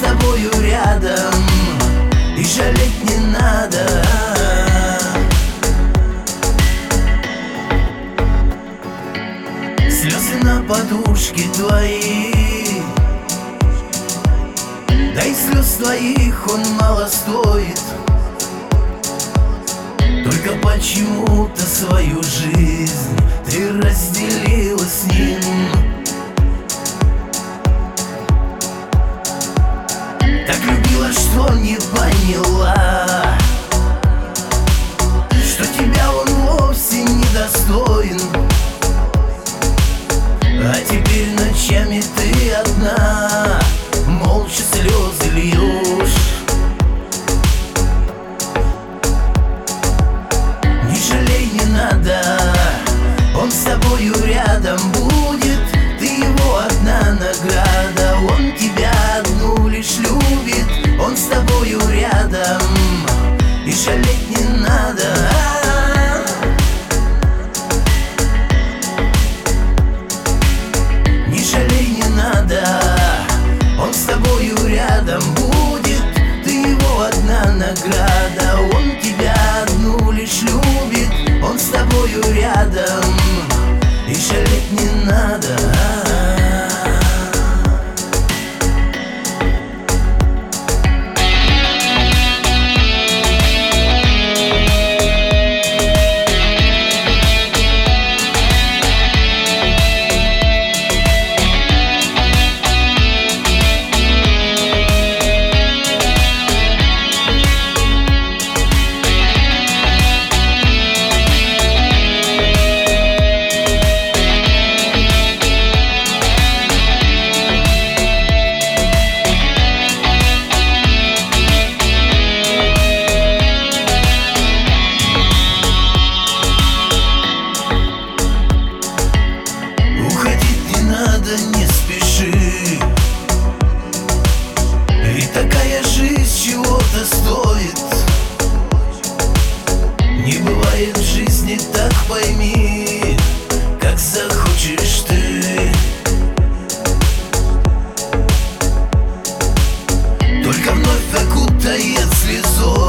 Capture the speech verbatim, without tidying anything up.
тобою рядом, и жалеть не надо. Слезы на подушке твои, да и слез твоих он мало стоит. Только почему-то свою жизнь ты разделила с ним. Так любила, что не поняла, что тебя он вовсе не достоин. А теперь ночами ты одна, молча слезы льешь. Не жалей, не надо, он с тобою рядом будет. Ты его одна награда, он тебя одну лишь любит. Он с тобою рядом, и жалеть не надо. Не жалей, не надо, он с тобою рядом будет. Ты его одна награда, он тебя одну лишь любит. Он с тобою рядом, и жалеть не надо. Не спеши, ведь такая жизнь чего-то стоит. Не бывает в жизни, так пойми, как захочешь ты. Только вновь окутает слезой